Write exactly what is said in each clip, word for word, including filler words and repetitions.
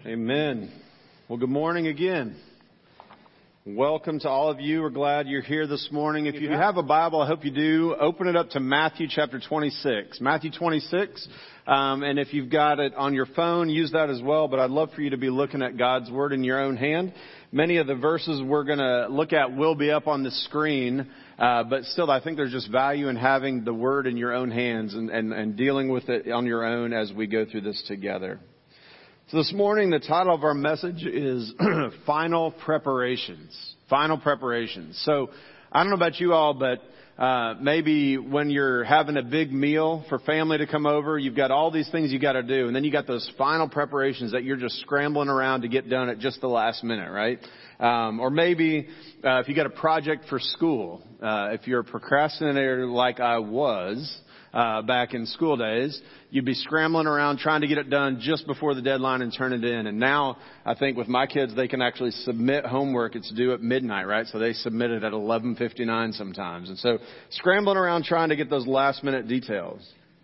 Amen. Well, good morning again. Welcome to all of you. We're glad you're here this morning. If you have a Bible, I hope you do, open it up to Matthew chapter twenty-six. Matthew twenty-six. Um, and if you've got it on your phone, use that as well. But I'd love for you to be looking at God's Word in your own hand. Many of the verses we're going to look at will be up on the screen. Uh, but still, I think there's just value in having the Word in your own hands and, and, and dealing with it on your own as we go through this together. So this morning, the title of our message is Final Preparations. Final Preparations. So I don't know about you all, but uh, maybe when you're having a big meal for family to come over, you've got all these things you got to do. And then you got those final preparations that you're just scrambling around to get done at just the last minute, right? Um, or maybe uh, if you got a project for school, uh, if you're a procrastinator like I was, Uh, back in school days, you'd be scrambling around trying to get it done just before the deadline and turn it in. And now I think with my kids, they can actually submit homework. It's due at midnight, right? So they submit it at eleven fifty-nine sometimes. And so scrambling around trying to get those last minute details.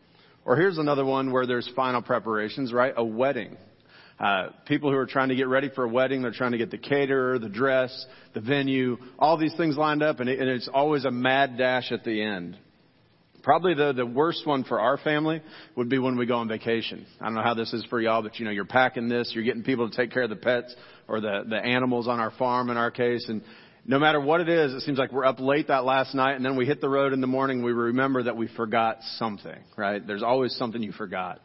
Or here's another one where there's final preparations, right? A wedding. Uh, people who are trying to get ready for a wedding, they're trying to get the caterer, the dress, the venue, all these things lined up. And, it, and it's always a mad dash at the end. Probably the, the worst one for our family would be when we go on vacation. I don't know how this is for y'all, but you know, you're packing this, you're getting people to take care of the pets or the, the animals on our farm in our case. And no matter what it is, it seems like we're up late that last night and then we hit the road in the morning. We remember that we forgot something, right? There's always something you forgot.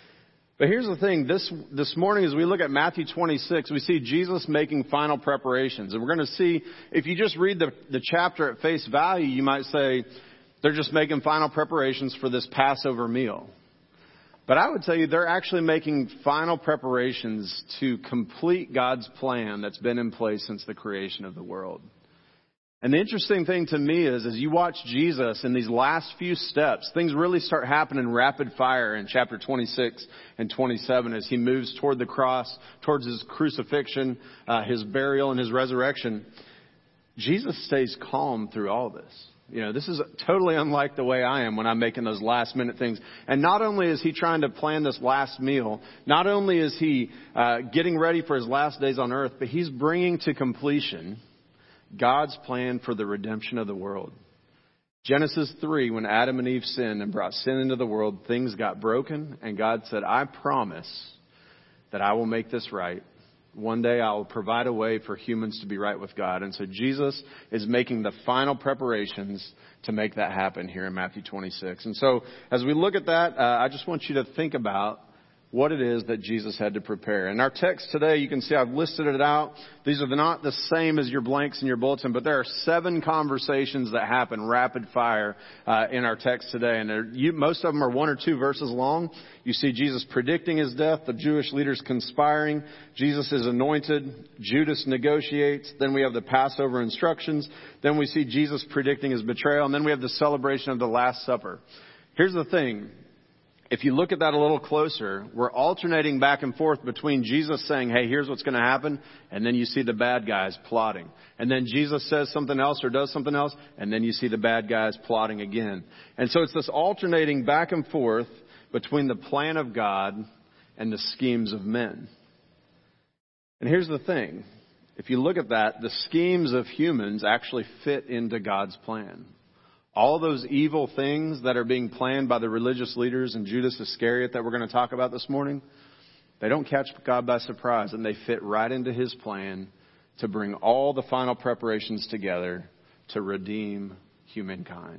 But here's the thing. This, this morning, as we look at Matthew twenty-six, we see Jesus making final preparations. And we're going to see, if you just read the, the chapter at face value, you might say, they're just making final preparations for this Passover meal. But I would tell you they're actually making final preparations to complete God's plan that's been in place since the creation of the world. And the interesting thing to me is, as you watch Jesus in these last few steps, things really start happening rapid fire in chapter twenty-six and twenty-seven as he moves toward the cross, towards his crucifixion, uh, his burial, and his resurrection. Jesus stays calm through all this. You know, this is totally unlike the way I am when I'm making those last minute things. And not only is he trying to plan this last meal, not only is he uh, getting ready for his last days on earth, but he's bringing to completion God's plan for the redemption of the world. Genesis three, when Adam and Eve sinned and brought sin into the world, things got broken. And God said, I promise that I will make this right. One day I will provide a way for humans to be right with God. And so Jesus is making the final preparations to make that happen here in Matthew twenty-six. And so as we look at that, uh, I just want you to think about what it is that Jesus had to prepare. In our text today, you can see I've listed it out. These are not the same as your blanks in your bulletin, but there are seven conversations that happen rapid fire uh, in our text today. And you, most of them are one or two verses long. You see Jesus predicting his death, the Jewish leaders conspiring. Jesus is anointed. Judas negotiates. Then we have the Passover instructions. Then we see Jesus predicting his betrayal. And then we have the celebration of the Last Supper. Here's the thing. If you look at that a little closer, we're alternating back and forth between Jesus saying, hey, here's what's going to happen. And then you see the bad guys plotting. And then Jesus says something else or does something else. And then you see the bad guys plotting again. And so it's this alternating back and forth between the plan of God and the schemes of men. And here's the thing. If you look at that, the schemes of humans actually fit into God's plan. All those evil things that are being planned by the religious leaders and Judas Iscariot that we're going to talk about this morning, they don't catch God by surprise, and they fit right into his plan to bring all the final preparations together to redeem humankind.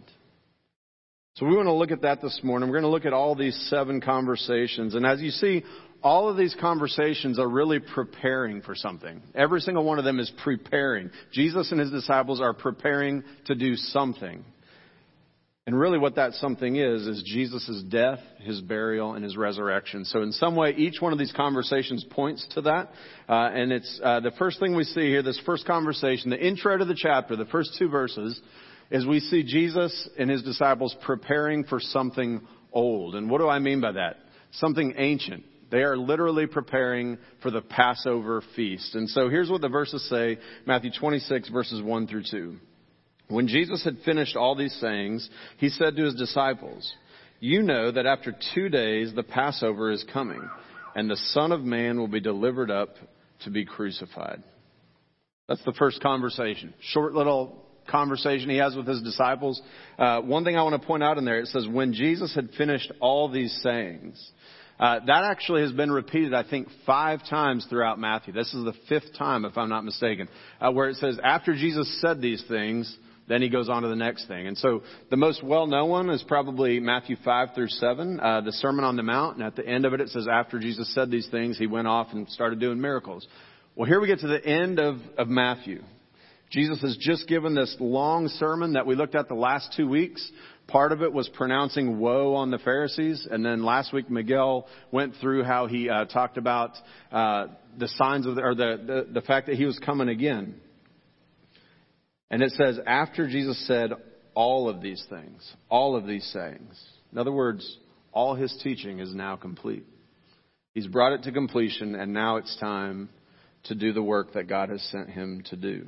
So we want to look at that this morning. We're going to look at all these seven conversations. And as you see, all of these conversations are really preparing for something. Every single one of them is preparing. Jesus and his disciples are preparing to do something. And really what that something is, is Jesus' death, his burial, and his resurrection. So in some way, each one of these conversations points to that. Uh, and it's uh, the first thing we see here, this first conversation, the intro to the chapter, the first two verses, is we see Jesus and his disciples preparing for something old. And what do I mean by that? Something ancient. They are literally preparing for the Passover feast. And so here's what the verses say, Matthew twenty-six, verses one through two. When Jesus had finished all these sayings, he said to his disciples, you know that after two days the Passover is coming, and the Son of Man will be delivered up to be crucified. That's the first conversation. Short little conversation he has with his disciples. Uh, one thing I want to point out in there, it says, when Jesus had finished all these sayings, uh, that actually has been repeated, I think, five times throughout Matthew. This is the fifth time, if I'm not mistaken, uh, where it says, after Jesus said these things, then he goes on to the next thing. And so the most well-known one is probably Matthew five through seven, uh, the Sermon on the Mount. And at the end of it, it says, after Jesus said these things, he went off and started doing miracles. Well, here we get to the end of, of Matthew. Jesus has just given this long sermon that we looked at the last two weeks. Part of it was pronouncing woe on the Pharisees. And then last week, Miguel went through how he uh, talked about uh, the signs of the, or the, the, the fact that he was coming again. And it says, after Jesus said all of these things, all of these sayings. In other words, all his teaching is now complete. He's brought it to completion, and now it's time to do the work that God has sent him to do.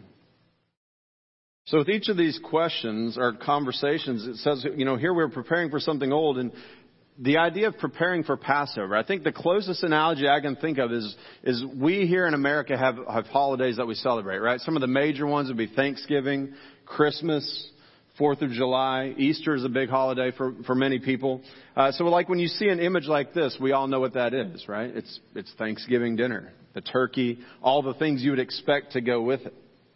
So with each of these questions or conversations, it says, you know, here we're preparing for something old. And the idea of preparing for Passover, I think the closest analogy I can think of is, is we here in America have, have holidays that we celebrate, right? Some of the major ones would be Thanksgiving, Christmas, Fourth of July. Easter is a big holiday for, for many people. Uh, so like when you see an image like this, we all know what that is, right? It's, it's Thanksgiving dinner, the turkey, all the things you would expect to go with it.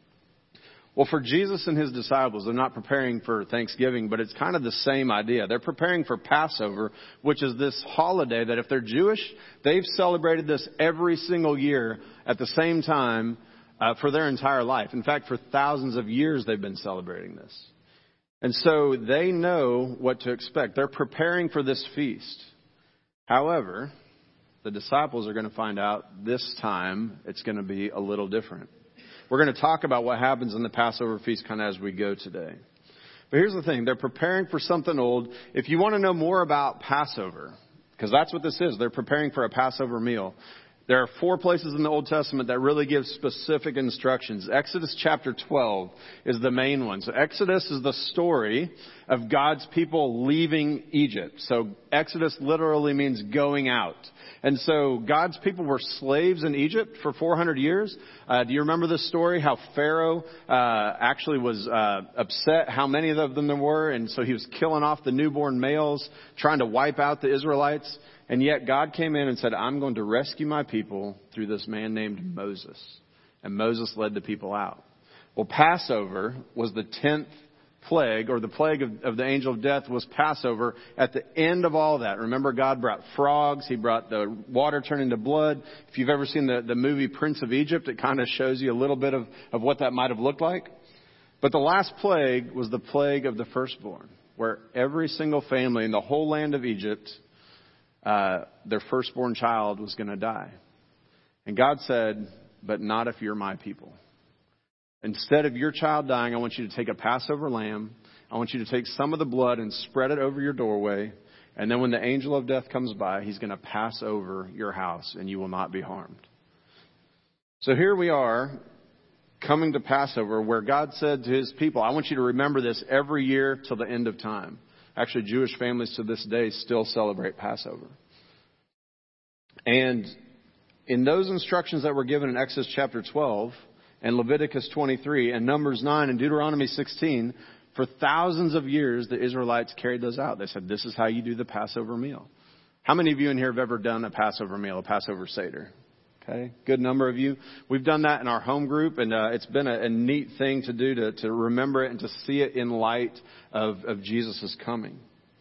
Well, for Jesus and his disciples, they're not preparing for Thanksgiving, but it's kind of the same idea. They're preparing for Passover, which is this holiday that if they're Jewish, they've celebrated this every single year at the same time uh, for their entire life. In fact, for thousands of years, they've been celebrating this. And so they know what to expect. They're preparing for this feast. However, the disciples are going to find out this time it's going to be a little different. We're going to talk about what happens in the Passover feast kind of as we go today. But here's the thing. They're preparing for something old. If you want to know more about Passover, because that's what this is, they're preparing for a Passover meal. There are four places in the Old Testament that really give specific instructions. Exodus chapter twelve is the main one. So Exodus is the story of God's people leaving Egypt. So Exodus literally means going out. And so God's people were slaves in Egypt for four hundred years. Uh, do you remember this story? How Pharaoh uh, actually was uh, upset how many of them there were. And so he was killing off the newborn males, trying to wipe out the Israelites. And yet God came in and said, I'm going to rescue my people through this man named Moses. And Moses led the people out. Well, Passover was the tenth plague, or the plague of, of the angel of death was Passover at the end of all that. Remember, God brought frogs. He brought the water turning to blood. If you've ever seen the, the movie Prince of Egypt, it kind of shows you a little bit of, of what that might have looked like. But the last plague was the plague of the firstborn, where every single family in the whole land of Egypt, uh, their firstborn child was going to die. And God said, but not if you're my people. Instead of your child dying, I want you to take a Passover lamb. I want you to take some of the blood and spread it over your doorway. And then when the angel of death comes by, he's going to pass over your house and you will not be harmed. So here we are coming to Passover, where God said to his people, I want you to remember this every year till the end of time. Actually, Jewish families to this day still celebrate Passover. And in those instructions that were given in Exodus chapter twelve, and Leviticus twenty-three, and Numbers nine, and Deuteronomy sixteen, for thousands of years, the Israelites carried those out. They said, this is how you do the Passover meal. How many of you in here have ever done a Passover meal, a Passover Seder? Okay, good number of you. We've done that in our home group, and uh, it's been a, a neat thing to do, to, to remember it and to see it in light of, of Jesus' coming.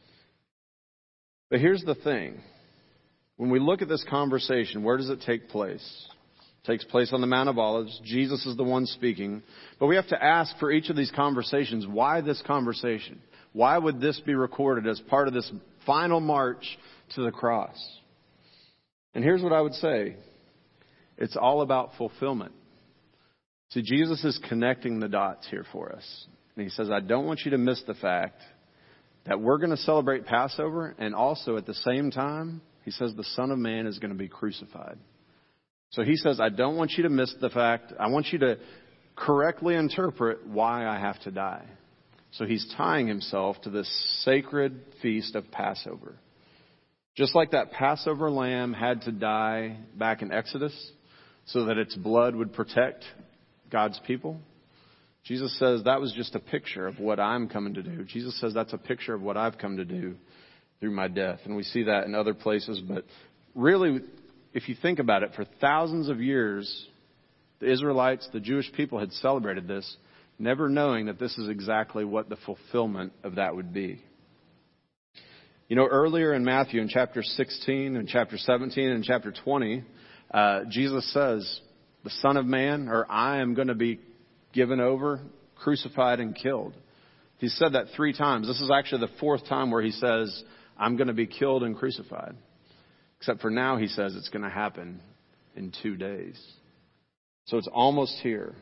But here's the thing. When we look at this conversation, where does it take place? Takes place on the Mount of Olives. Jesus is the one speaking. But we have to ask for each of these conversations, why this conversation? Why would this be recorded as part of this final march to the cross? And here's what I would say. It's all about fulfillment. See, Jesus is connecting the dots here for us. And he says, I don't want you to miss the fact that we're going to celebrate Passover. And also at the same time, he says the Son of Man is going to be crucified. So he says, I don't want you to miss the fact, I want you to correctly interpret why I have to die. So he's tying himself to this sacred feast of Passover. Just like that Passover lamb had to die back in Exodus so that its blood would protect God's people, Jesus says that was just a picture of what I'm coming to do. Jesus says that's a picture of what I've come to do through my death. And we see that in other places. But really, if you think about it, for thousands of years, the Israelites, the Jewish people had celebrated this, never knowing that this is exactly what the fulfillment of that would be. You know, earlier in Matthew, in chapter sixteen, and chapter seventeen, and chapter twenty, uh, Jesus says, the Son of Man, or I am going to be given over, crucified, and killed. He said that three times. This is actually the fourth time where he says, I'm going to be killed and crucified. Except for now, he says it's going to happen in two days. So it's almost here.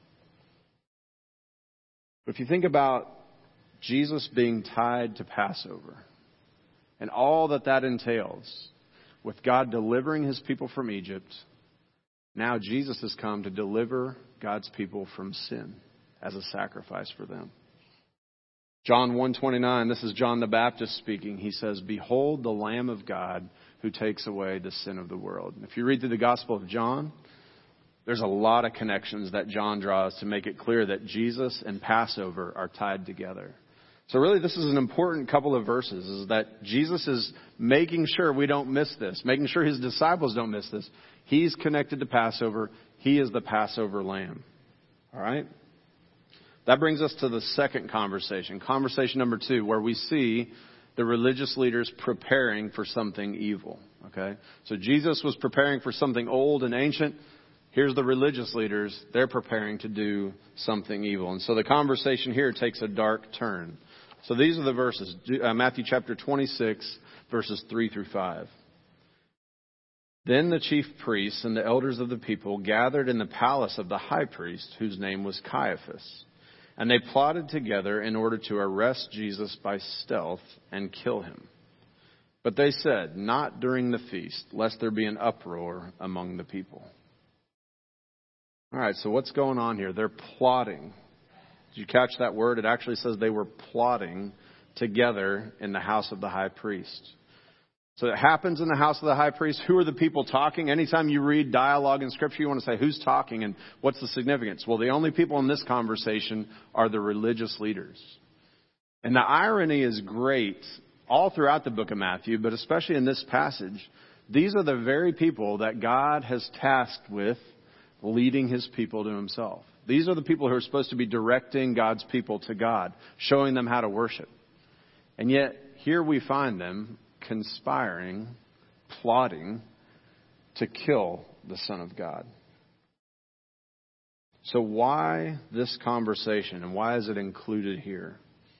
But if you think about Jesus being tied to Passover and all that that entails, with God delivering his people from Egypt, now Jesus has come to deliver God's people from sin as a sacrifice for them. John one twenty-nine, this is John the Baptist speaking. He says, behold the Lamb of God who takes away the sin of the world. If you read through the Gospel of John, there's a lot of connections that John draws to make it clear that Jesus and Passover are tied together. So really, this is an important couple of verses, is that Jesus is making sure we don't miss this, making sure his disciples don't miss this. He's connected to Passover. He is the Passover lamb. All right? That brings us to the second conversation, conversation number two, where we see the religious leaders preparing for something evil. Okay? So Jesus was preparing for something old and ancient. Here's the religious leaders. They're preparing to do something evil. And so the conversation here takes a dark turn. So these are the verses. Uh, Matthew chapter twenty-six, verses three through five. Then the chief priests and the elders of the people gathered in the palace of the high priest, whose name was Caiaphas. And they plotted together in order to arrest Jesus by stealth and kill him. But they said, not during the feast, lest there be an uproar among the people. All right, so what's going on here? They're plotting. Did you catch that word? It actually says they were plotting together in the house of the high priest. So it happens in the house of the high priest. Who are the people talking? Anytime you read dialogue in Scripture, you want to say who's talking and what's the significance? Well, the only people in this conversation are the religious leaders. And the irony is great all throughout the book of Matthew, but especially in this passage. These are the very people that God has tasked with leading his people to himself. These are the people who are supposed to be directing God's people to God, showing them how to worship. And yet, here we find them conspiring, plotting to kill the Son of God. So why this conversation, and why is it included here?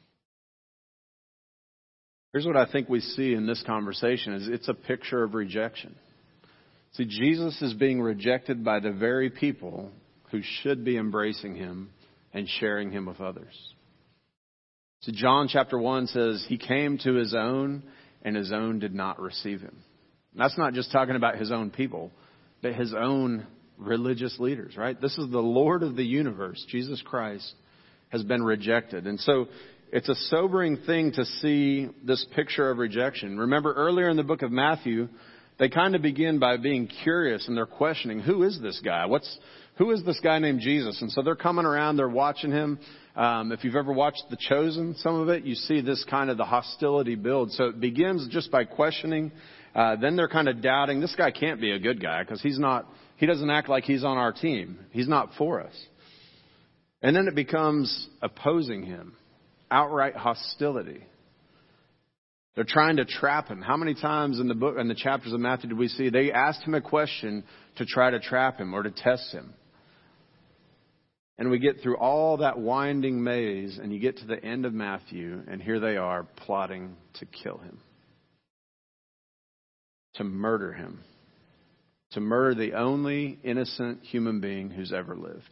Here's what I think we see in this conversation is it's a picture of rejection. See, Jesus is being rejected by the very people who should be embracing him and sharing him with others. So John chapter one says, he came to his own and his own did not receive him. And that's not just talking about his own people, but his own religious leaders, right? This is the Lord of the universe, Jesus Christ, has been rejected. And so it's a sobering thing to see this picture of rejection. Remember earlier in the book of Matthew, they kind of begin by being curious and they're questioning, who is this guy? What's Who is this guy named Jesus? And so they're coming around, they're watching him. Um, if you've ever watched The Chosen, some of it, you see this kind of the hostility build. So it begins just by questioning. Uh, then they're kind of doubting, this guy can't be a good guy because he's not, he doesn't act like he's on our team. He's not for us. And then it becomes opposing him, outright hostility. They're trying to trap him. How many times in the book, in the chapters of Matthew did we see they asked him a question to try to trap him or to test him? And we get through all that winding maze and you get to the end of Matthew and here they are plotting to kill him. To murder him. To murder the only innocent human being who's ever lived.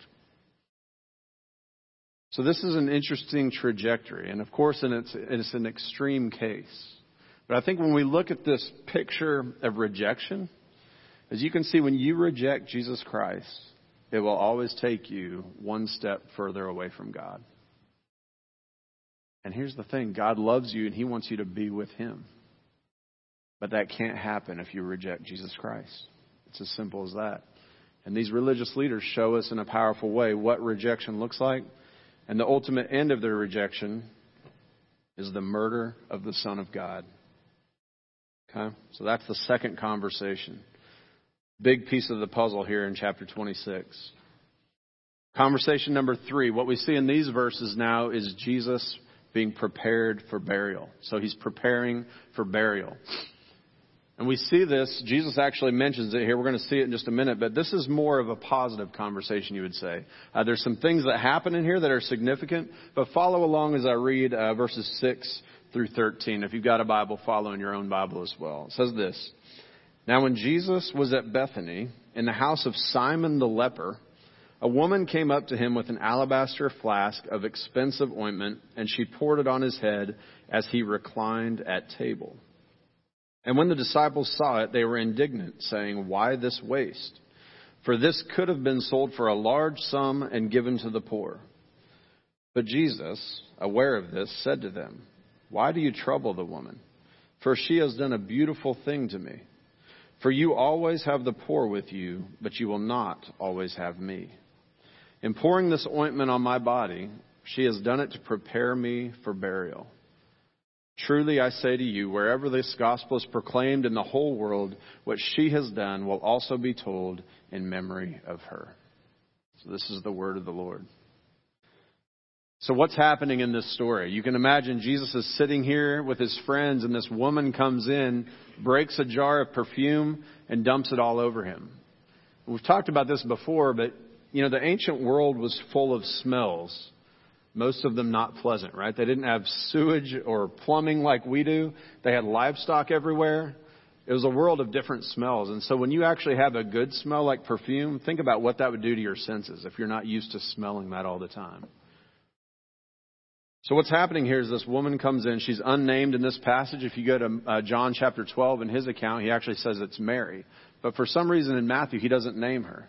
So this is an interesting trajectory. And of course, it's, it's an extreme case. But I think when we look at this picture of rejection, as you can see, when you reject Jesus Christ, it will always take you one step further away from God. And here's the thing. God loves you and he wants you to be with him. But that can't happen if you reject Jesus Christ. It's as simple as that. And these religious leaders show us in a powerful way what rejection looks like. And the ultimate end of their rejection is the murder of the Son of God. Okay? So that's the second conversation. Big piece of the puzzle here in chapter twenty-six. Conversation number three. What we see in these verses now is Jesus being prepared for burial. So he's preparing for burial. And we see this, Jesus actually mentions it here. We're going to see it in just a minute, but this is more of a positive conversation, you would say. Uh, there's some things that happen in here that are significant, but follow along as I read uh, verses six through thirteen. If you've got a Bible, follow in your own Bible as well. It says this: Now when Jesus was at Bethany, in the house of Simon the leper, a woman came up to him with an alabaster flask of expensive ointment, and she poured it on his head as he reclined at table. And when the disciples saw it, they were indignant, saying, "Why this waste? For this could have been sold for a large sum and given to the poor." But Jesus, aware of this, said to them, "Why do you trouble the woman? For she has done a beautiful thing to me. For you always have the poor with you, but you will not always have me. In pouring this ointment on my body, she has done it to prepare me for burial. Truly I say to you, wherever this gospel is proclaimed in the whole world, what she has done will also be told in memory of her." So this is the word of the Lord. So what's happening in this story? You can imagine Jesus is sitting here with his friends, and this woman comes in, breaks a jar of perfume, and dumps it all over him. We've talked about this before, but you know, the ancient world was full of smells. Most of them not pleasant, right? They didn't have sewage or plumbing like we do. They had livestock everywhere. It was a world of different smells. And so when you actually have a good smell like perfume, think about what that would do to your senses if you're not used to smelling that all the time. So what's happening here is this woman comes in. She's unnamed in this passage. If you go to uh, John chapter twelve in his account, he actually says it's Mary. But for some reason in Matthew, he doesn't name her.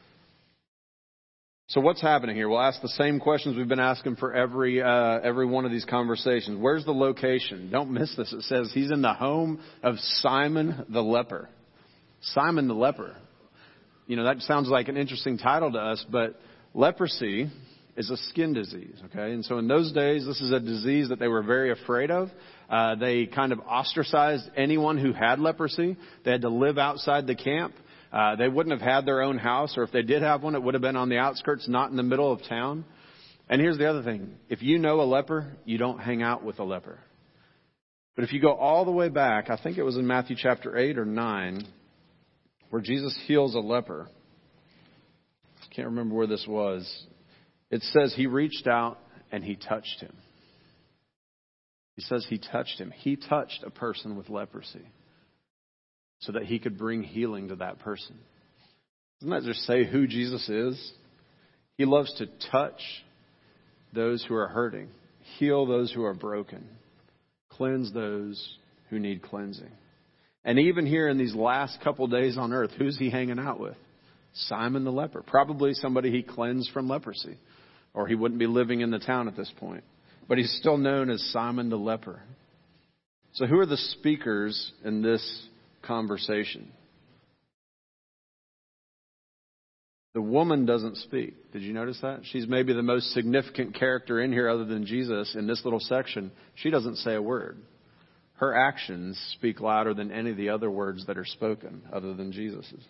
So what's happening here? We'll ask the same questions we've been asking for every uh, every one of these conversations. Where's the location? Don't miss this. It says he's in the home of Simon the leper. Simon the leper. You know, that sounds like an interesting title to us, but leprosy is a skin disease, okay? And so in those days, this is a disease that they were very afraid of. Uh, they kind of ostracized anyone who had leprosy. They had to live outside the camp. Uh, they wouldn't have had their own house, or if they did have one, it would have been on the outskirts, not in the middle of town. And here's the other thing. If you know a leper, you don't hang out with a leper. But if you go all the way back, I think it was in Matthew chapter eight or nine, where Jesus heals a leper. I can't remember where this was. It says he reached out and he touched him. He says he touched him. He touched a person with leprosy, so that he could bring healing to that person. Doesn't that just say who Jesus is? He loves to touch those who are hurting, heal those who are broken, cleanse those who need cleansing. And even here in these last couple days on earth, who's he hanging out with? Simon the leper. Probably somebody he cleansed from leprosy, or he wouldn't be living in the town at this point. But he's still known as Simon the leper. So who are the speakers in this conversation? The woman doesn't speak. Did you notice that? She's maybe the most significant character in here other than Jesus in this little section. She doesn't say a word. Her actions speak louder than any of the other words that are spoken other than Jesus's.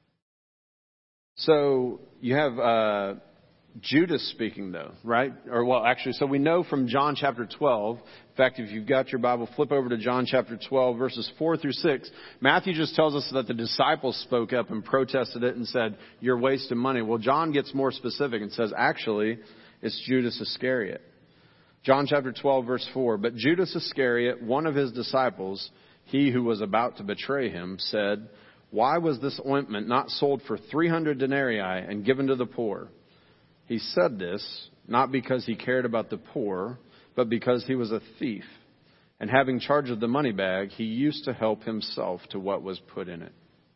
So you have uh, Judas speaking, though, right? Or, well, actually, so we know from John chapter twelve. In fact, if you've got your Bible, flip over to John chapter twelve, verses four through six. Matthew just tells us that the disciples spoke up and protested it and said, "You're wasting money." Well, John gets more specific and says, actually, it's Judas Iscariot. John chapter twelve, verse four. But Judas Iscariot, one of his disciples, he who was about to betray him, said, "Why was this ointment not sold for three hundred denarii and given to the poor?" He said this not because he cared about the poor, but because he was a thief. And having charge of the money bag, he used to help himself to what was put in it.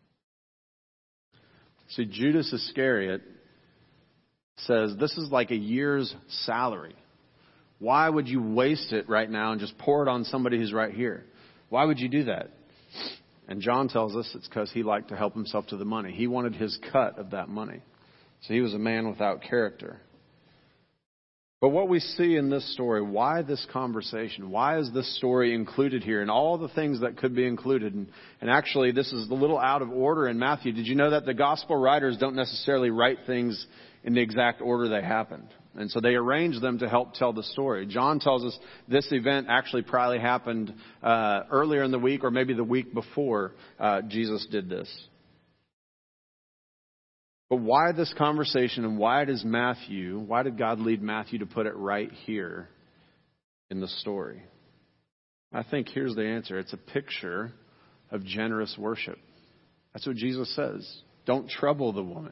See, Judas Iscariot says, this is like a year's salary. Why would you waste it right now and just pour it on somebody who's right here? Why would you do that? And John tells us it's because he liked to help himself to the money. He wanted his cut of that money. So he was a man without character. But what we see in this story, why this conversation? Why is this story included here? And all the things that could be included. And, and actually, this is a little out of order in Matthew. Did you know that the gospel writers don't necessarily write things in the exact order they happened? And so they arrange them to help tell the story. John tells us this event actually probably happened uh, earlier in the week or maybe the week before uh, Jesus did this. But why this conversation, and why does Matthew, why did God lead Matthew to put it right here in the story? I think here's the answer. It's a picture of generous worship. That's what Jesus says. Don't trouble the woman.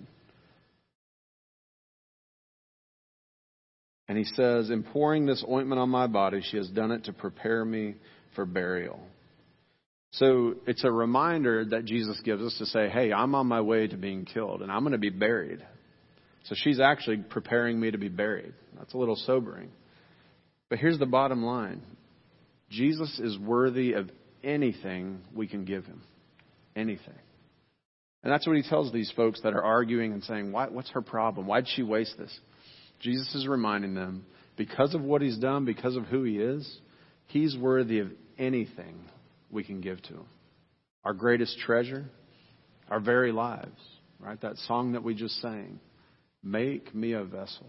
And he says, in pouring this ointment on my body, she has done it to prepare me for burial. So it's a reminder that Jesus gives us to say, hey, I'm on my way to being killed and I'm going to be buried. So she's actually preparing me to be buried. That's a little sobering. But here's the bottom line. Jesus is worthy of anything we can give him. Anything. And that's what he tells these folks that are arguing and saying, Why, what's her problem? Why'd she waste this? Jesus is reminding them, because of what he's done, because of who he is, he's worthy of anything we can give to him. Our greatest treasure, our very lives, right? That song that we just sang. Make me a vessel.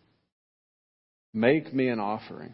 Make me an offering.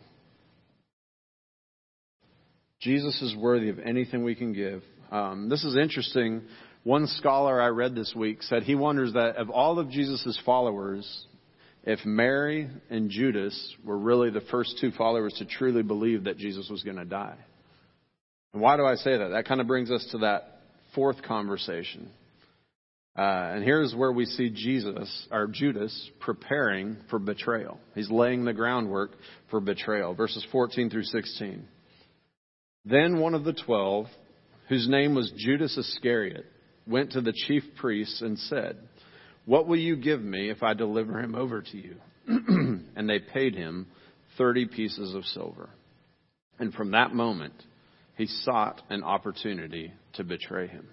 Jesus is worthy of anything we can give. Um, this is interesting. One scholar I read this week said he wonders that of all of Jesus' followers, if Mary and Judas were really the first two followers to truly believe that Jesus was going to die. And why do I say that? That kind of brings us to that fourth conversation. Uh, and here's where we see Jesus, or Judas, preparing for betrayal. He's laying the groundwork for betrayal. Verses fourteen through sixteen. Then one of the twelve, whose name was Judas Iscariot, went to the chief priests and said, what will you give me if I deliver him over to you? And they paid him thirty pieces of silver. And from that moment, he sought an opportunity to betray him.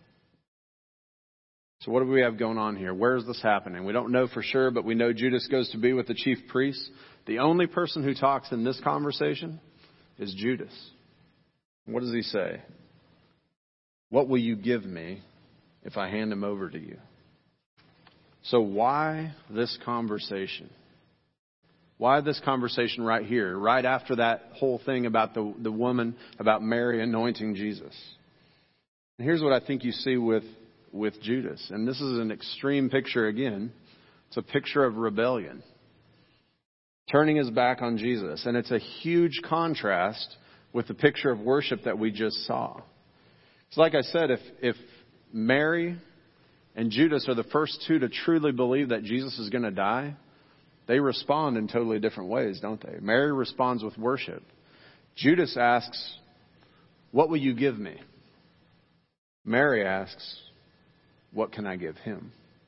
So what do we have going on here? Where is this happening? We don't know for sure, but we know Judas goes to be with the chief priests. The only person who talks in this conversation is Judas. What does he say? What will you give me if I hand him over to you? So why this conversation? Why this conversation right here, right after that whole thing about the, the woman, about Mary anointing Jesus? And here's what I think you see with, with Judas. And this is an extreme picture again. It's a picture of rebellion. Turning his back on Jesus. And it's a huge contrast with the picture of worship that we just saw. So like I said, if, if Mary and Judas are the first two to truly believe that Jesus is going to die, they respond in totally different ways, don't they? Mary responds with worship. Judas asks, what will you give me? Mary asks, what can I give him?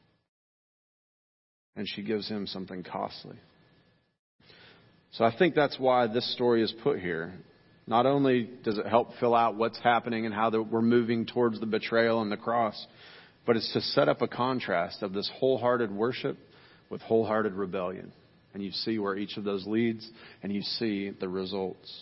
And she gives him something costly. So I think that's why this story is put here. Not only does it help fill out what's happening and how we're moving towards the betrayal and the cross, but it's to set up a contrast of this wholehearted worship with wholehearted rebellion. And you see where each of those leads, and you see the results.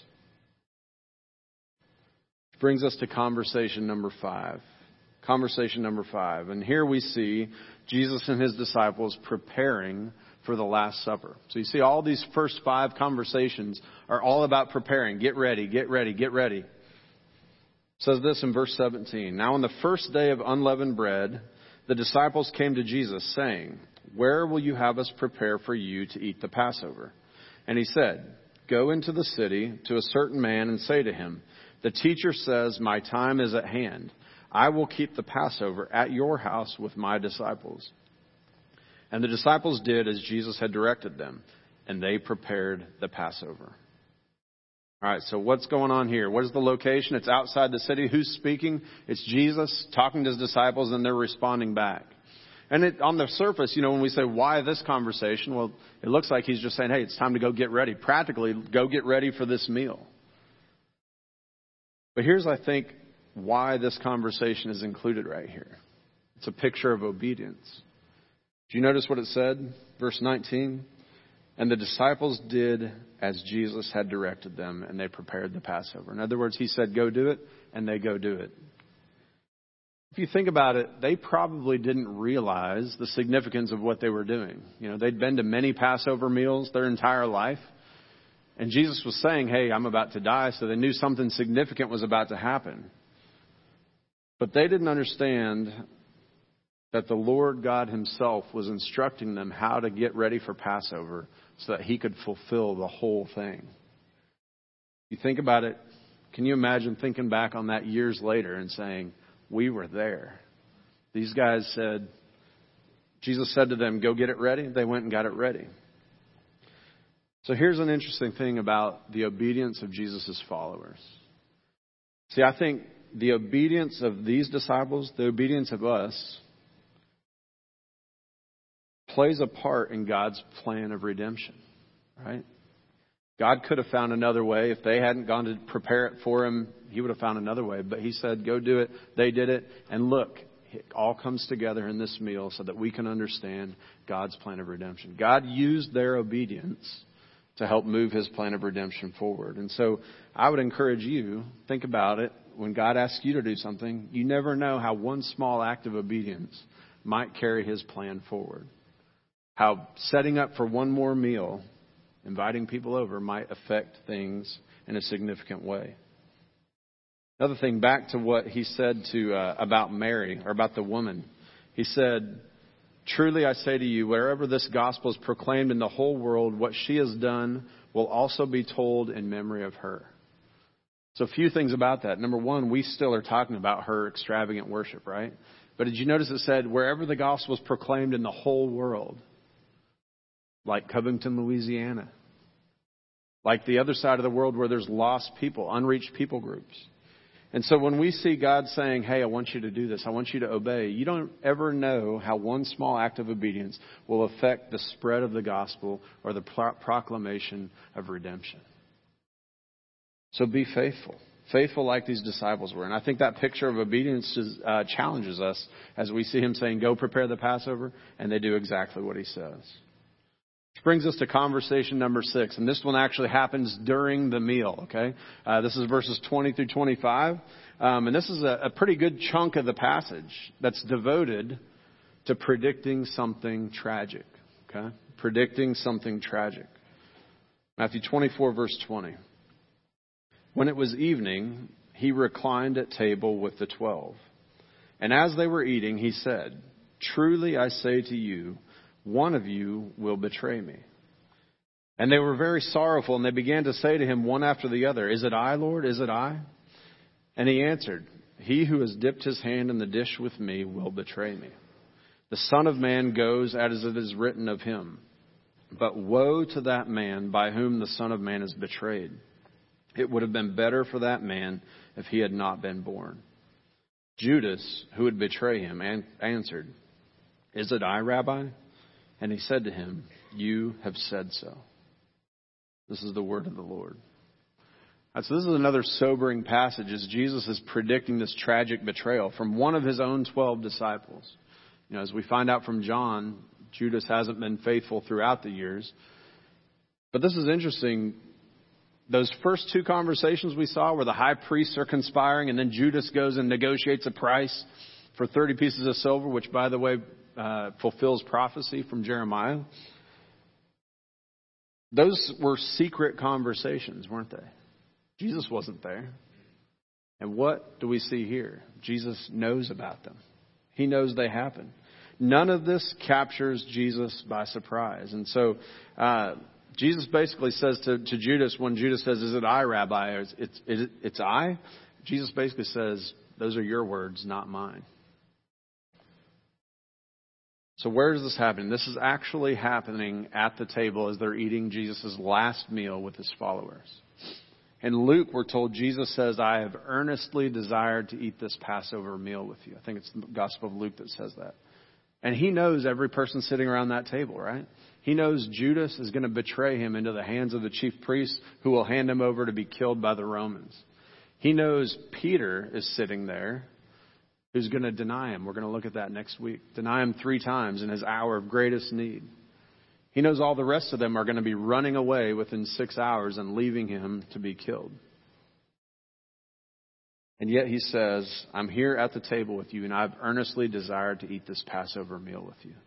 Which brings us to conversation number five. Conversation number five. And here we see Jesus and his disciples preparing for the Last Supper. So you see all these first five conversations are all about preparing. Get ready, get ready, get ready. It says this in verse seventeen. Now on the first day of unleavened bread, the disciples came to Jesus saying, where will you have us prepare for you to eat the Passover? And he said, go into the city to a certain man and say to him, the teacher says, my time is at hand. I will keep the Passover at your house with my disciples. And the disciples did as Jesus had directed them, and they prepared the Passover. All right, so what's going on here? What is the location? It's outside the city. Who's speaking? It's Jesus talking to his disciples, and they're responding back. And it, on the surface, you know, when we say, why this conversation? Well, it looks like he's just saying, hey, it's time to go get ready. Practically, go get ready for this meal. But here's, I think, why this conversation is included right here. It's a picture of obedience. Do you notice what it said? Verse nineteen. And the disciples did as Jesus had directed them, and they prepared the Passover. In other words, he said, go do it, and they go do it. If you think about it, they probably didn't realize the significance of what they were doing. You know, they'd been to many Passover meals their entire life. And Jesus was saying, hey, I'm about to die. So they knew something significant was about to happen. But they didn't understand that the Lord God himself was instructing them how to get ready for Passover so that he could fulfill the whole thing. You think about it, can you imagine thinking back on that years later and saying, we were there. These guys said, Jesus said to them, go get it ready. They went and got it ready. So here's an interesting thing about the obedience of Jesus' followers. See, I think the obedience of these disciples, the obedience of us, plays a part in God's plan of redemption, right? God could have found another way. If they hadn't gone to prepare it for him, he would have found another way. But he said, go do it. They did it. And look, it all comes together in this meal so that we can understand God's plan of redemption. God used their obedience to help move his plan of redemption forward. And so I would encourage you, think about it. When God asks you to do something, you never know how one small act of obedience might carry his plan forward. How setting up for one more meal, inviting people over, might affect things in a significant way. Another thing, back to what he said to uh, about Mary, or about the woman. He said, truly I say to you, wherever this gospel is proclaimed in the whole world, what she has done will also be told in memory of her. So a few things about that. Number one, we still are talking about her extravagant worship, right? But did you notice it said, wherever the gospel is proclaimed in the whole world? Like Covington, Louisiana. Like the other side of the world where there's lost people, unreached people groups. And so when we see God saying, hey, I want you to do this, I want you to obey, you don't ever know how one small act of obedience will affect the spread of the gospel or the pro- proclamation of redemption. So be faithful. Faithful like these disciples were. And I think that picture of obedience is, uh, challenges us as we see him saying, go prepare the Passover, and they do exactly what he says. Which brings us to conversation number six. And this one actually happens during the meal, okay? Uh, this is verses twenty through twenty-five. Um, and this is a, a pretty good chunk of the passage that's devoted to predicting something tragic, okay? Predicting something tragic. Matthew twenty-four, verse twenty. When it was evening, he reclined at table with the twelve. And as they were eating, he said, truly I say to you, one of you will betray me. And they were very sorrowful, and they began to say to him one after the other, is it I, Lord? Is it I? And he answered, he who has dipped his hand in the dish with me will betray me. The Son of Man goes as it is written of him. But woe to that man by whom the Son of Man is betrayed. It would have been better for that man if he had not been born. Judas, who would betray him, answered, is it I, Rabbi? And he said to him, you have said so. This is the word of the Lord. Right, so this is another sobering passage as Jesus is predicting this tragic betrayal from one of his own twelve disciples. You know, as we find out from John, Judas hasn't been faithful throughout the years. But this is interesting. Those first two conversations we saw where the high priests are conspiring and then Judas goes and negotiates a price for thirty pieces of silver, which, by the way, uh, fulfills prophecy from Jeremiah. Those were secret conversations, weren't they? Jesus wasn't there. And what do we see here? Jesus knows about them. He knows they happen. None of this captures Jesus by surprise. And so uh, Jesus basically says to, to Judas, when Judas says, is it I, Rabbi? It's, it's, it, it's I. Jesus basically says, those are your words, not mine. So where is this happening? This is actually happening at the table as they're eating Jesus' last meal with his followers. In Luke, we're told Jesus says, I have earnestly desired to eat this Passover meal with you. I think it's the Gospel of Luke that says that. And he knows every person sitting around that table, right? He knows Judas is going to betray him into the hands of the chief priests who will hand him over to be killed by the Romans. He knows Peter is sitting there who's going to deny him. We're going to look at that next week. Deny him three times in his hour of greatest need. He knows all the rest of them are going to be running away within six hours and leaving him to be killed. And yet he says, I'm here at the table with you, and I've earnestly desired to eat this Passover meal with you.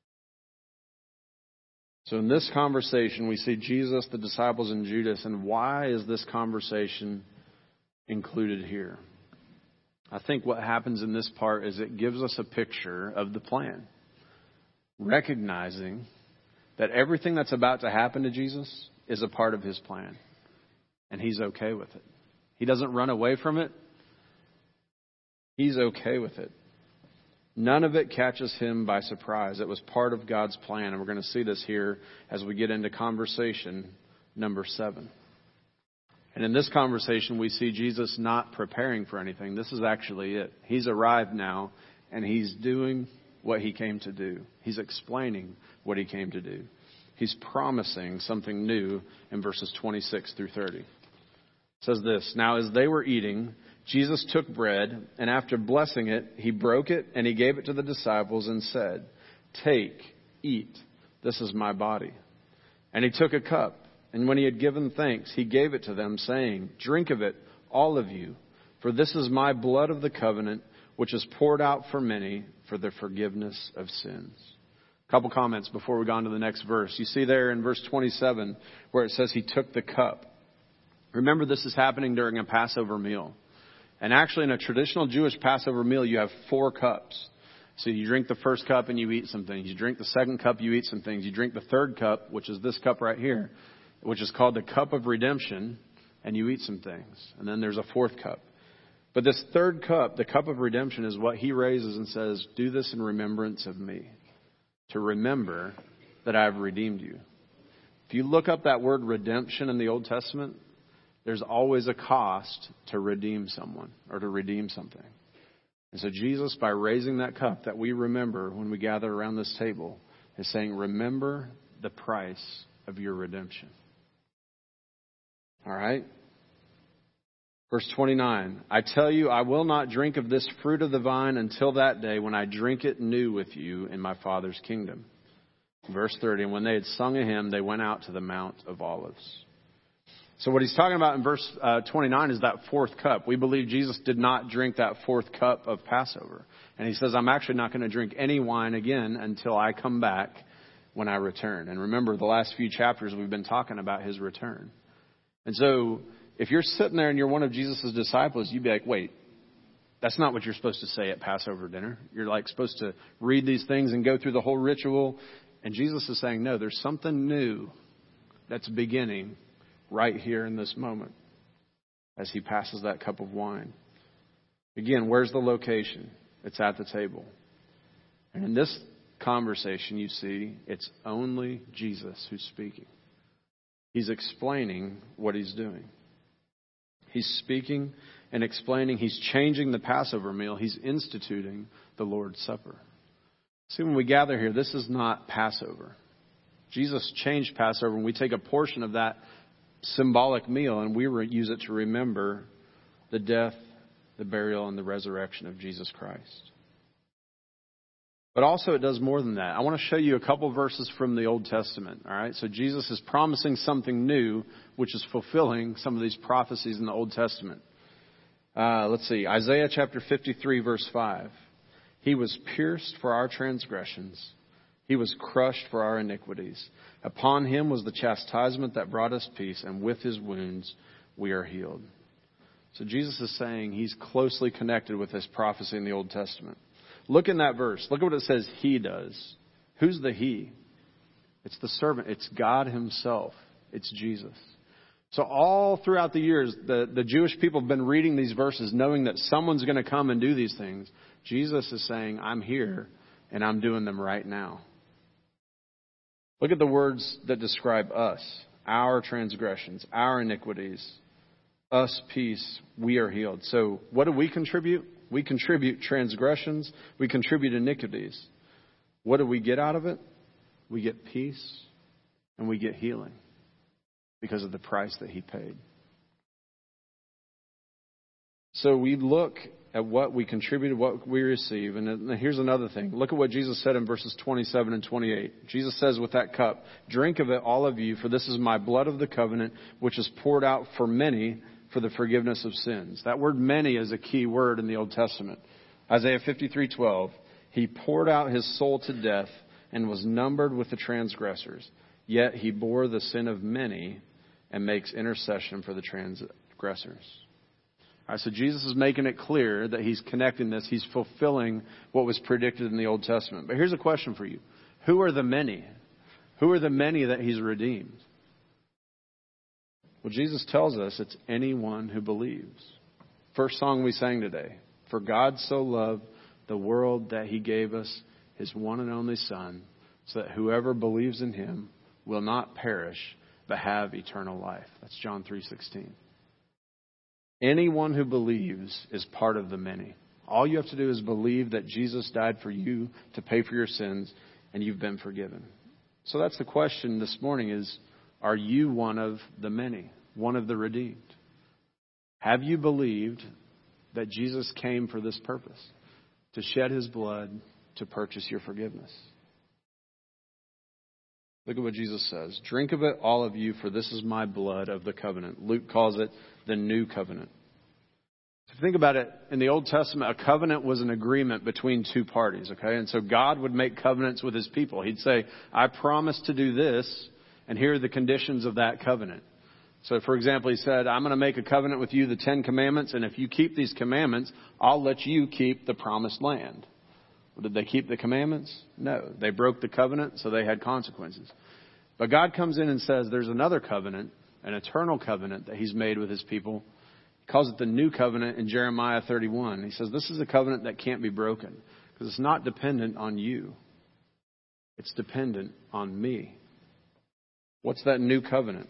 So in this conversation, we see Jesus, the disciples, and Judas. And why is this conversation included here? I think what happens in this part is it gives us a picture of the plan. Recognizing that everything that's about to happen to Jesus is a part of his plan. And he's okay with it. He doesn't run away from it. He's okay with it. None of it catches him by surprise. It was part of God's plan. And we're going to see this here as we get into conversation number seven. And in this conversation, we see Jesus not preparing for anything. This is actually it. He's arrived now, and he's doing what he came to do. He's explaining what he came to do. He's promising something new in verses twenty-six through thirty. It says this, Now as they were eating, Jesus took bread, and after blessing it, he broke it, and he gave it to the disciples and said, Take, eat, this is my body. And he took a cup, and when he had given thanks, he gave it to them, saying, Drink of it, all of you, for this is my blood of the covenant, which is poured out for many for the forgiveness of sins. A couple comments before we go on to the next verse. You see there in verse twenty-seven where it says he took the cup. Remember, this is happening during a Passover meal. And actually, in a traditional Jewish Passover meal, you have four cups. So you drink the first cup and you eat some things. You drink the second cup, you eat some things. You drink the third cup, which is this cup right here, which is called the cup of redemption, and you eat some things. And then there's a fourth cup. But this third cup, the cup of redemption, is what he raises and says, Do this in remembrance of me, to remember that I have redeemed you. If you look up that word redemption in the Old Testament, there's always a cost to redeem someone or to redeem something. And so Jesus, by raising that cup that we remember when we gather around this table, is saying, remember the price of your redemption. All right? Verse twenty-nine, I tell you, I will not drink of this fruit of the vine until that day when I drink it new with you in my Father's kingdom. Verse thirty, and when they had sung a hymn, they went out to the Mount of Olives. So what he's talking about in verse uh, twenty-nine is that fourth cup. We believe Jesus did not drink that fourth cup of Passover. And he says, I'm actually not going to drink any wine again until I come back when I return. And remember, the last few chapters we've been talking about his return. And so if you're sitting there and you're one of Jesus' disciples, you'd be like, wait, that's not what you're supposed to say at Passover dinner. You're like supposed to read these things and go through the whole ritual. And Jesus is saying, no, there's something new that's beginning right here in this moment as he passes that cup of wine. Again, where's the location? It's at the table. And in this conversation, you see, it's only Jesus who's speaking. He's explaining what he's doing. He's speaking and explaining. He's changing the Passover meal. He's instituting the Lord's Supper. See, when we gather here, this is not Passover. Jesus changed Passover, and we take a portion of that symbolic meal and we re- use it to remember the death, the burial, and the resurrection of Jesus Christ. But also it does more than that. I want to show you a couple verses from the Old Testament. All right. So Jesus is promising something new, which is fulfilling some of these prophecies in the Old Testament. Uh, let's see. Isaiah chapter fifty-three, verse five. He was pierced for our transgressions. He was crushed for our iniquities. Upon him was the chastisement that brought us peace, and with his wounds we are healed. So Jesus is saying he's closely connected with this prophecy in the Old Testament. Look in that verse. Look at what it says he does. Who's the he? It's the servant. It's God himself. It's Jesus. So all throughout the years, the, the Jewish people have been reading these verses knowing that someone's going to come and do these things. Jesus is saying, I'm here and I'm doing them right now. Look at the words that describe us, our transgressions, our iniquities, us peace, we are healed. So what do we contribute? We contribute transgressions. We contribute iniquities. What do we get out of it? We get peace and we get healing because of the price that he paid. So we look at what we contribute, what we receive. And here's another thing. Look at what Jesus said in verses twenty-seven and twenty-eight. Jesus says, with that cup, drink of it, all of you, for this is my blood of the covenant, which is poured out for many for the forgiveness of sins. That word many is a key word in the Old Testament. Isaiah fifty-three twelve, he poured out his soul to death and was numbered with the transgressors. Yet he bore the sin of many and makes intercession for the transgressors. All right, so Jesus is making it clear that he's connecting this. He's fulfilling what was predicted in the Old Testament. But here's a question for you. Who are the many? Who are the many that he's redeemed? Well, Jesus tells us it's anyone who believes. First song we sang today. For God so loved the world that he gave us his one and only Son, so that whoever believes in him will not perish, but have eternal life. That's John three sixteen. Anyone who believes is part of the many. All you have to do is believe that Jesus died for you to pay for your sins, and you've been forgiven. So that's the question this morning is, are you one of the many, one of the redeemed? Have you believed that Jesus came for this purpose, to shed his blood to purchase your forgiveness? Look at what Jesus says. Drink of it, all of you, for this is my blood of the covenant. Luke calls it the new covenant. If you think about it, in the Old Testament, a covenant was an agreement between two parties, okay? And so God would make covenants with his people. He'd say, I promise to do this, and here are the conditions of that covenant. So, for example, he said, I'm going to make a covenant with you, the Ten Commandments, and if you keep these commandments, I'll let you keep the promised land. Did they keep the commandments? No. They broke the covenant, so they had consequences. But God comes in and says there's another covenant, an eternal covenant that he's made with his people. He calls it the new covenant in Jeremiah thirty-one. He says this is a covenant that can't be broken because it's not dependent on you. It's dependent on me. What's that new covenant?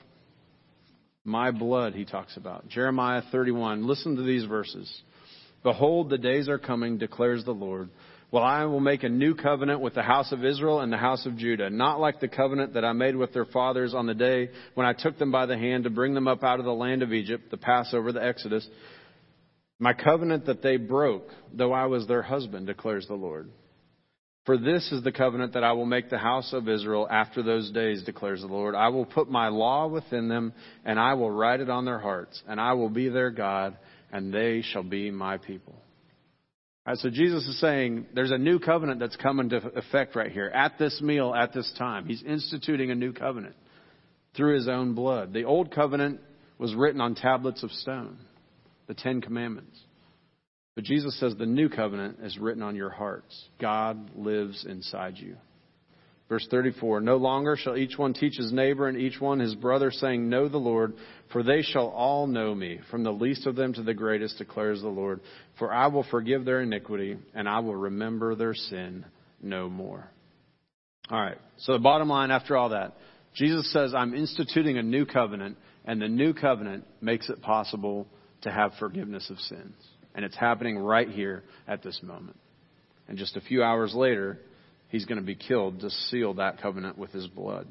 My blood, he talks about. Jeremiah thirty-one. Listen to these verses. Behold, the days are coming, declares the Lord. Well, I will make a new covenant with the house of Israel and the house of Judah, not like the covenant that I made with their fathers on the day when I took them by the hand to bring them up out of the land of Egypt, the Passover, the Exodus. My covenant that they broke, though I was their husband, declares the Lord. For this is the covenant that I will make the house of Israel after those days, declares the Lord. I will put my law within them, and I will write it on their hearts, and I will be their God, and they shall be my people. All right, so Jesus is saying there's a new covenant that's coming to effect right here at this meal, at this time. He's instituting a new covenant through his own blood. The old covenant was written on tablets of stone, the Ten Commandments. But Jesus says the new covenant is written on your hearts. God lives inside you. Verse thirty-four, no longer shall each one teach his neighbor and each one his brother, saying, know the Lord, for they shall all know me, from the least of them to the greatest, declares the Lord. For I will forgive their iniquity, and I will remember their sin no more. All right, so the bottom line after all that, Jesus says, I'm instituting a new covenant, and the new covenant makes it possible to have forgiveness of sins. And it's happening right here at this moment. And just a few hours later, he's going to be killed to seal that covenant with his blood.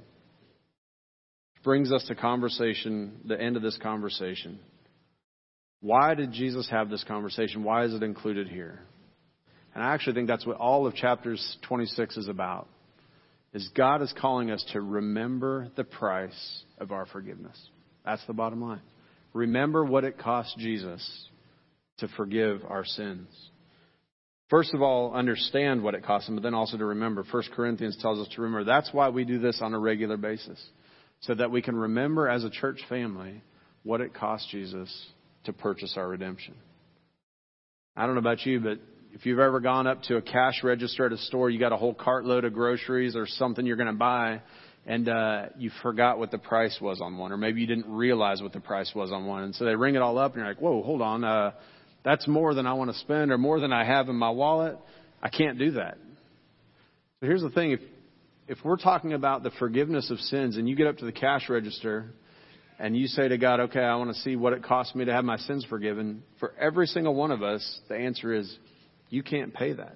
Which brings us to conversation, the end of this conversation. Why did Jesus have this conversation? Why is it included here? And I actually think that's what all of chapters twenty-six is about. Is God is calling us to remember the price of our forgiveness. That's the bottom line. Remember what it cost Jesus to forgive our sins. First of all, understand what it cost him, but then also to remember. First Corinthians tells us to remember. That's why we do this on a regular basis. So that we can remember as a church family what it cost Jesus to purchase our redemption. I don't know about you, but if you've ever gone up to a cash register at a store, you got a whole cartload of groceries or something you're going to buy, and uh, you forgot what the price was on one, or maybe you didn't realize what the price was on one. And so they ring it all up, and you're like, whoa, hold on. Uh, That's more than I want to spend or more than I have in my wallet. I can't do that. So here's the thing. If if we're talking about the forgiveness of sins and you get up to the cash register and you say to God, okay, I want to see what it costs me to have my sins forgiven, for every single one of us, the answer is you can't pay that.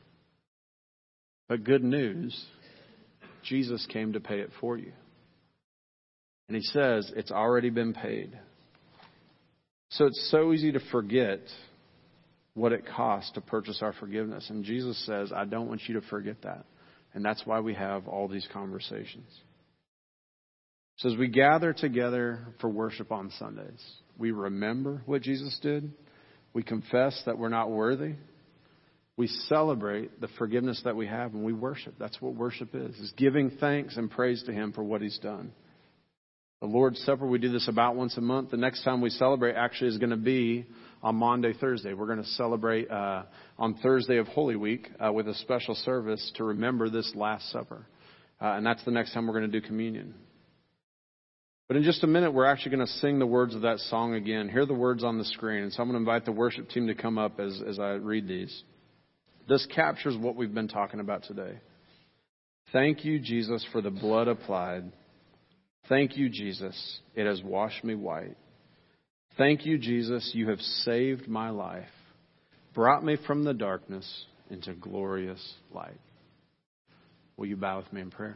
But good news, Jesus came to pay it for you. And he says it's already been paid. So it's so easy to forget what it costs to purchase our forgiveness. And Jesus says, I don't want you to forget that. And that's why we have all these conversations. So as we gather together for worship on Sundays, we remember what Jesus did. We confess that we're not worthy. We celebrate the forgiveness that we have, and we worship. That's what worship is, is giving thanks and praise to Him for what He's done. The Lord's Supper, we do this about once a month. The next time we celebrate actually is going to be on Maundy, Thursday. We're going to celebrate uh, on Thursday of Holy Week uh, with a special service to remember this Last Supper. Uh, and that's the next time we're going to do communion. But in just a minute, we're actually going to sing the words of that song again. Hear the words on the screen. And so I'm going to invite the worship team to come up as, as I read these. This captures what we've been talking about today. Thank you, Jesus, for the blood applied. Thank you, Jesus. It has washed me white. Thank you, Jesus. You have saved my life, brought me from the darkness into glorious light. Will you bow with me in prayer?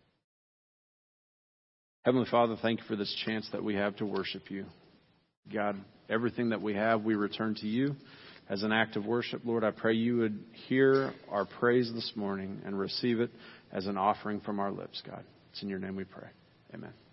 Heavenly Father, thank you for this chance that we have to worship you. God, everything that we have, we return to you as an act of worship. Lord, I pray you would hear our praise this morning and receive it as an offering from our lips, God. It's in your name we pray. Amen.